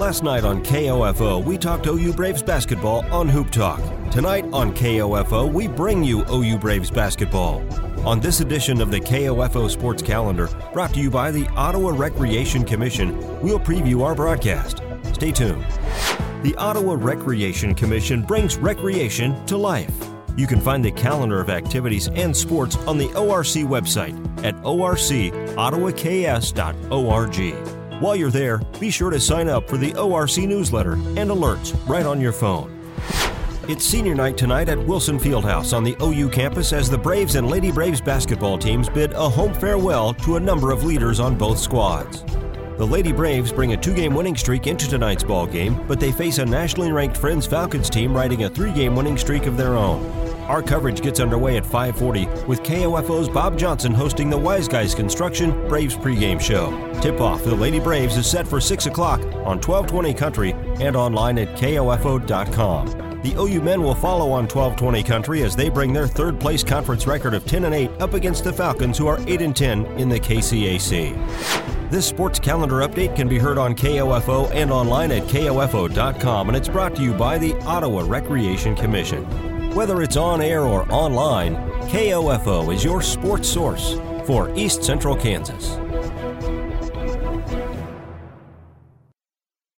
Last night on KOFO, we talked OU Braves basketball on Hoop Talk. Tonight on KOFO, we bring you OU Braves basketball. On this edition of the KOFO Sports Calendar, brought to you by the Ottawa Recreation Commission, we'll preview our broadcast. Stay tuned. The Ottawa Recreation Commission brings recreation to life. You can find the calendar of activities and sports on the ORC website at orcottawaks.org. While you're there, be sure to sign up for the ORC newsletter and alerts right on your phone. It's senior night tonight at Wilson Fieldhouse on the OU campus as the Braves and Lady Braves basketball teams bid a home farewell to a number of leaders on both squads. The Lady Braves bring a 2-game winning streak into tonight's ball game, but they face a nationally ranked Friends Falcons team riding a 3-game winning streak of their own. Our coverage gets underway at 5:40 with KOFO's Bob Johnson hosting the Wise Guys Construction Braves pregame show. Tip-off for the Lady Braves is set for 6 o'clock on 1220 Country and online at KOFO.com. The OU men will follow on 1220 Country as they bring their third-place conference record of 10-8 up against the Falcons, who are 8-10 in the KCAC. This sports calendar update can be heard on KOFO and online at KOFO.com, and it's brought to you by the Ottawa Recreation Commission. Whether it's on air or online, KOFO is your sports source for East Central Kansas.